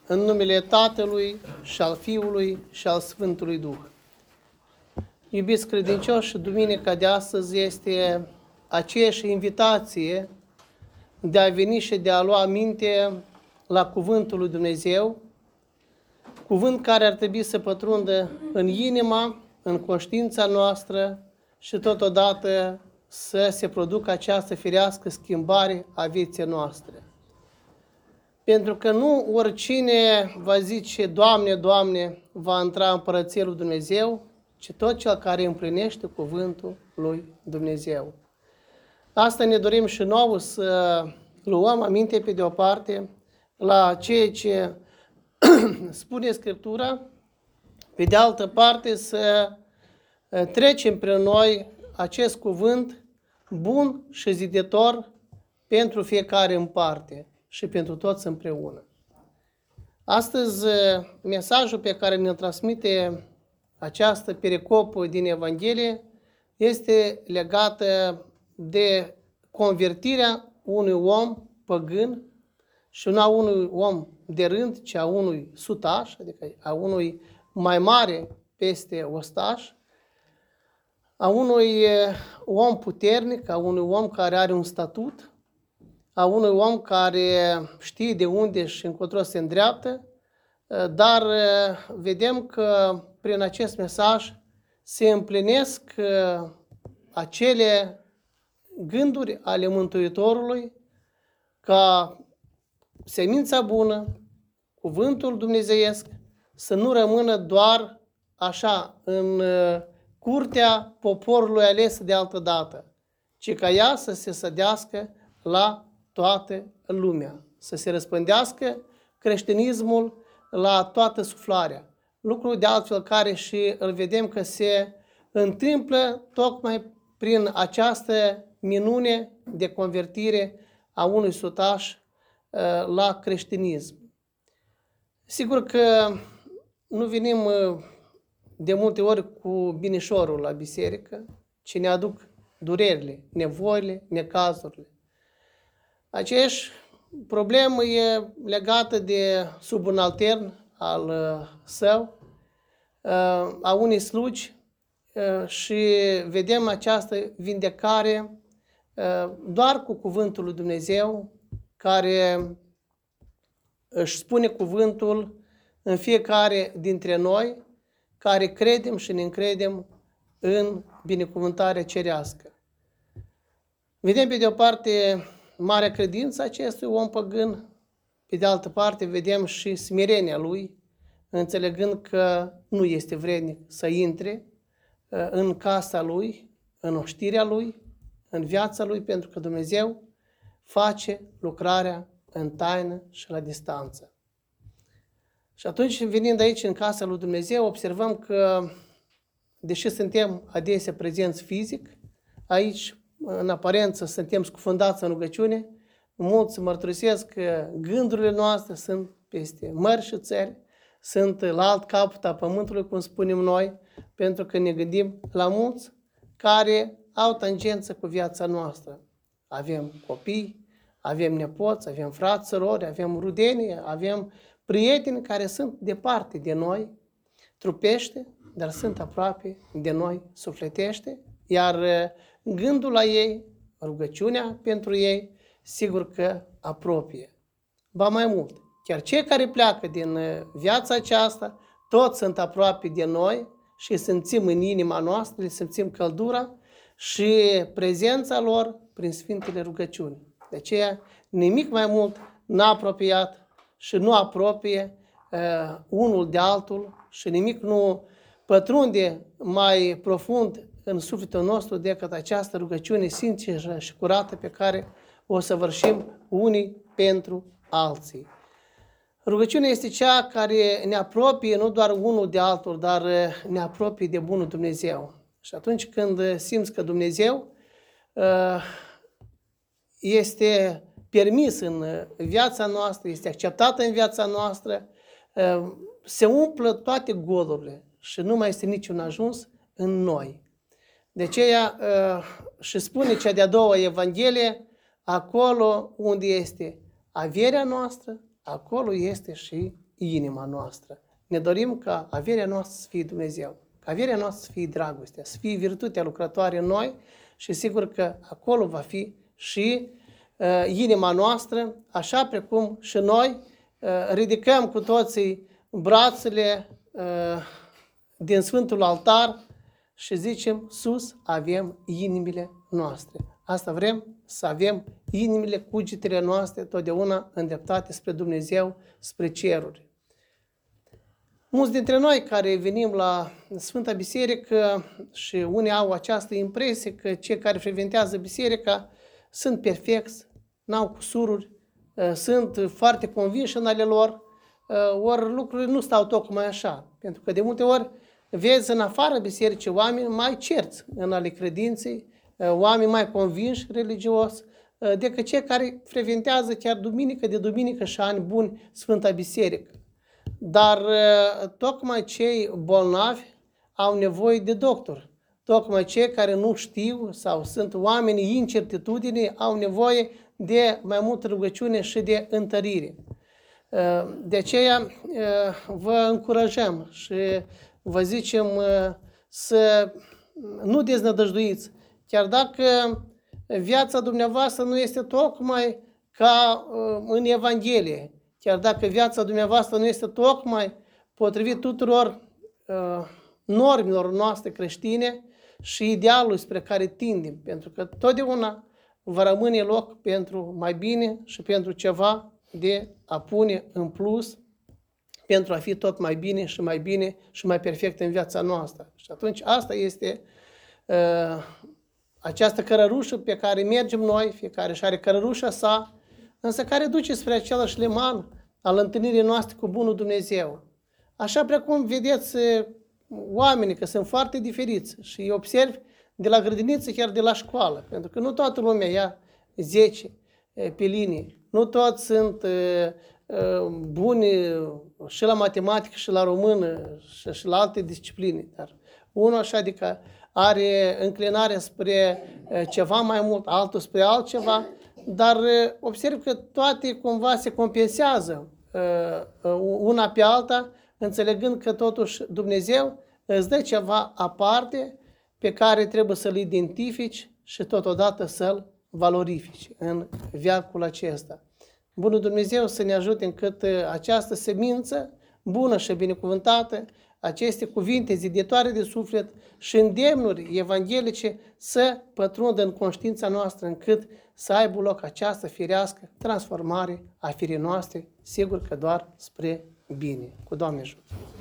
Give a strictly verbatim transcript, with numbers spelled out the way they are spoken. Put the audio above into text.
În numele Tatălui și al Fiului și al Sfântului Duh. Iubiți credincioși, duminica de astăzi este aceeași invitație de a veni și de a lua aminte la Cuvântul lui Dumnezeu, cuvânt care ar trebui să pătrundă în inima, în conștiința noastră și totodată să se producă această firească schimbare a vieții noastre. Pentru că nu oricine va zice, Doamne, Doamne, va intra în Împărăția lui Dumnezeu, ci tot cel care împlinește cuvântul lui Dumnezeu. Asta ne dorim și nouă, să luăm aminte pe de o parte la ceea ce spune Scriptura, pe de altă parte să trecem prin noi acest cuvânt bun și ziditor pentru fiecare în parte și pentru toți împreună. Astăzi, mesajul pe care ne-l transmite această pericopă din Evanghelie este legată de convertirea unui om păgân și nu a unui om de rând, ci a unui sutaș, adică a unui mai mare peste ostaș, a unui om puternic, a unui om care are un statut, a unui om care știe de unde și încotro se îndreaptă, dar vedem că prin acest mesaj se împlinesc acele gânduri ale Mântuitorului ca semința bună, cuvântul dumnezeiesc, să nu rămână doar așa în curtea poporului ales de altă dată, ci ca ea să se sădească la toată lumea, să se răspândească creștinismul la toată suflarea. Lucru de altfel care și îl vedem că se întâmplă tocmai prin această minune de convertire a unui sutaș la creștinism. Sigur că nu venim de multe ori cu binișorul la biserică, ci ne aduc durerile, nevoile, necazurile. Aceeași problemă e legată de subaltern al său, a unei slugi, și vedem această vindecare doar cu cuvântul lui Dumnezeu, care își spune cuvântul în fiecare dintre noi, care credem și ne încredem în binecuvântarea cerească. Vedem pe de o parte marea credință acestui om păgân, pe de altă parte vedem și smerenia lui, înțelegând că nu este vrednic să intre în casa lui, în oștirea lui, în viața lui, pentru că Dumnezeu face lucrarea în taină și la distanță. Și atunci, venind aici în casa lui Dumnezeu, observăm că, deși suntem adesea prezenți fizic, aici, în aparență, suntem scufundați în rugăciune, mulți mărturisesc că gândurile noastre sunt peste mări și țări, sunt la alt capăt a pământului, cum spunem noi, pentru că ne gândim la mulți care au tangență cu viața noastră. Avem copii, avem nepoți, avem frați, surori, avem rudenie, avem prieteni care sunt departe de noi, trupește, dar sunt aproape de noi, sufletește, iar gândul la ei, rugăciunea pentru ei, sigur că apropie. Ba mai mult, chiar cei care pleacă din viața aceasta, toți sunt aproape de noi și îi simțim în inima noastră, îi simțim căldura și prezența lor prin Sfintele Rugăciuni. De aceea, nimic mai mult n-a apropiat și nu apropie uh, unul de altul și nimic nu pătrunde mai profund în sufletul nostru decât această rugăciune sinceră și curată pe care o săvârșim unii pentru alții. Rugăciunea este cea care ne apropie nu doar unul de altul, dar ne apropie de bunul Dumnezeu. Și atunci când simți că Dumnezeu este permis în viața noastră, este acceptat în viața noastră, se umplă toate golurile și nu mai este niciun ajuns în noi. De aceea și spune cea de-a doua Evanghelie, acolo unde este averea noastră, acolo este și inima noastră. Ne dorim ca averea noastră să fie Dumnezeu, ca averea noastră să fie dragostea, să fie virtutea lucrătoare în noi și sigur că acolo va fi și uh, inima noastră, așa precum și noi uh, ridicăm cu toții brațele uh, din Sfântul Altar și zicem, sus avem inimile noastre. Asta vrem, să avem inimile, cugetele noastre totdeauna îndreptate spre Dumnezeu, spre ceruri. Mulți dintre noi care venim la Sfânta Biserică și unii au această impresie că cei care frecventează biserica sunt perfecți, n-au cusururi, sunt foarte convinși în ale lor, ori lucrurile nu stau tocmai așa. Pentru că de multe ori vezi în afara bisericii oameni mai cerți în ale credinței, oameni mai convinși religios, decât cei care frecventează chiar duminică de duminică și ani buni Sfânta Biserică. Dar tocmai cei bolnavi au nevoie de doctor. Tocmai cei care nu știu sau sunt oameni incertitudine au nevoie de mai multă rugăciune și de întărire. De aceea vă încurajăm și vă zicem să nu deznădăjduiți. Chiar dacă viața dumneavoastră nu este tocmai ca în Evanghelie, chiar dacă viața dumneavoastră nu este tocmai potrivit tuturor uh, normelor noastre creștine și idealului spre care tindem, pentru că totdeauna va rămâne loc pentru mai bine și pentru ceva de a pune în plus, pentru a fi tot mai bine și mai bine și mai perfect în viața noastră. Și atunci asta este uh, această cărărușă pe care mergem noi, fiecare și are cărărușa sa, însă care duce spre același liman al întâlnirii noastre cu Bunul Dumnezeu. Așa precum vedeți oamenii că sunt foarte diferiți și îi observi de la grădiniță chiar de la școală, pentru că nu toată lumea ia zece pe linie, nu toți sunt buni și la matematică și la română și la alte discipline, dar unul așa adică are înclinare spre ceva mai mult, altul spre altceva, dar observ că toate cumva se compensează una pe alta, înțelegând că totuși Dumnezeu îți dă ceva aparte pe care trebuie să-l identifici și totodată să-l valorifici în veacul acesta. Bunul Dumnezeu să ne ajute încât această semință bună și binecuvântată, aceste cuvinte ziditoare de suflet și îndemnuri evanghelice să pătrundă în conștiința noastră încât să aibă loc această firească transformare a firii noastre, sigur că doar spre bine. Cu Doamne ajută!